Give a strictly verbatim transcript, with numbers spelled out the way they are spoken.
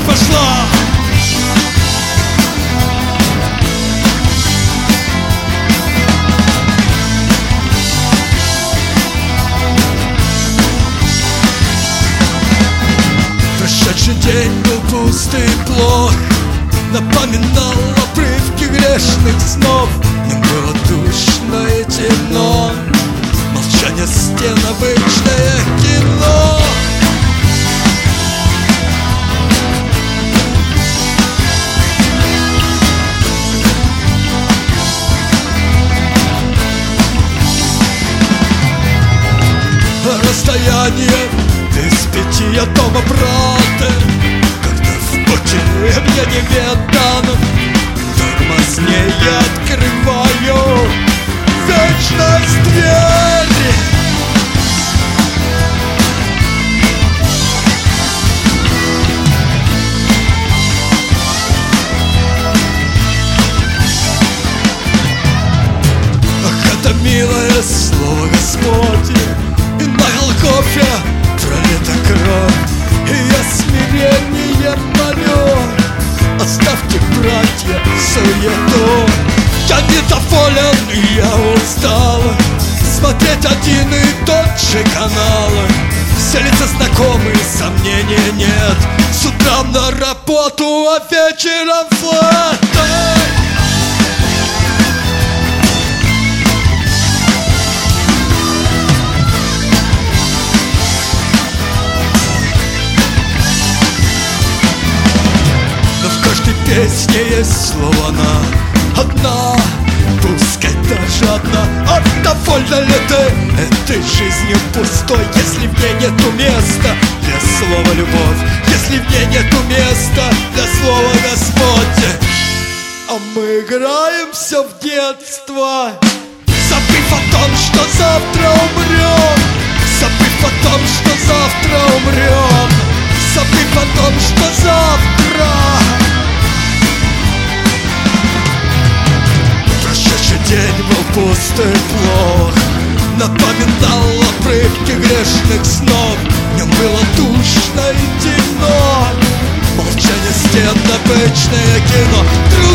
пошла. Прошедший день был пустый и плох, напоминал обрывки грешных снов. Мне было душно и темно, молчание стен, обычное кино. Расстояние из пяти от дома брата, когда в пути мне неведано, тормознее я открываю вечность двери. Ах, это милое слово Господне, и на Голгофе пролита кровь, и я смирение молю. Оставьте, братья, суету. Я недоволен, и я устал смотреть один и тот же канал. Все лица знакомые, сомнений нет. С утра на работу, а вечером флот. В песне есть слово «на» одна, пускай даже одна. А довольна ли ты этой жизнью пустой, если в ней нету места для слова «любовь», если в ней нету места для слова «Господь»? А мы играем все в детство, забыв о том, что завтра умрем, забыв о том, что завтра умрем, забыв о том, что завтра. День был пустой, плох, напоминал обрывки грешных снов. В нем было душно и темно, молчание стен, обычное кино.